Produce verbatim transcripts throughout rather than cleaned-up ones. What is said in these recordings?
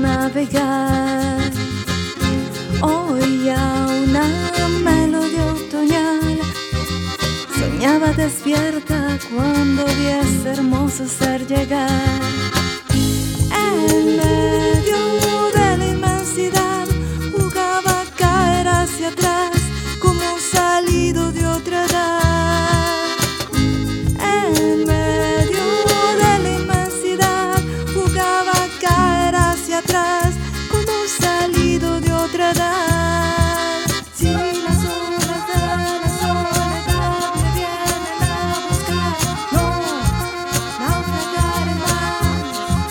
navegar. Oía una melodía otoñal, soñaba despierta cuando vi ese hermoso ser llegar. En medio de la inmensidad jugaba a caer hacia atrás como salido de otra edad. En medio de la inmensidad jugaba a caer hacia atrás como salido de otra edad. Si las olas de la soledad me vienen a buscar, no naufragaré más.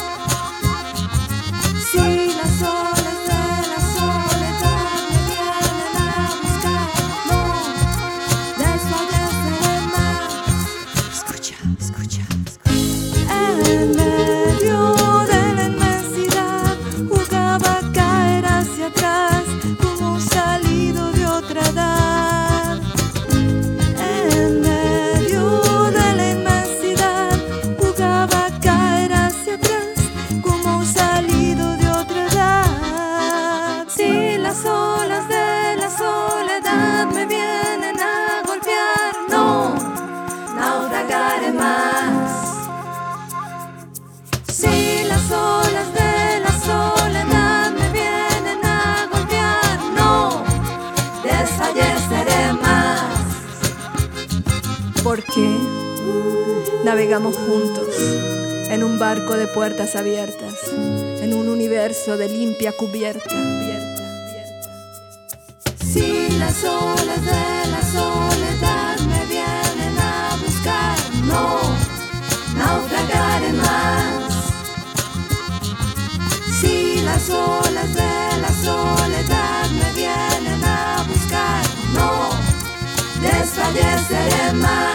Si las olas de la soledad me vienen a buscar, no desfalleceré más. Escucha, escucha, escucha. En medio de la inmensidad jugaba a caer hacia atrás como salido de otra edad. En medio de la inmensidad jugaba a caer hacia atrás como salido de otra edad. Si las olas de la soledad me vienen a golpear, no naufragaré más. Si las olas de la soledad me vienen a golpear, no desfalleceré más. Porque navegamos juntos en un barco de puertas abiertas, en un universo de limpia cubierta. Si las olas de la soledad me vienen a buscar, no naufragaré más. Si las olas de la soledad me vienen a buscar, no desfalleceré más.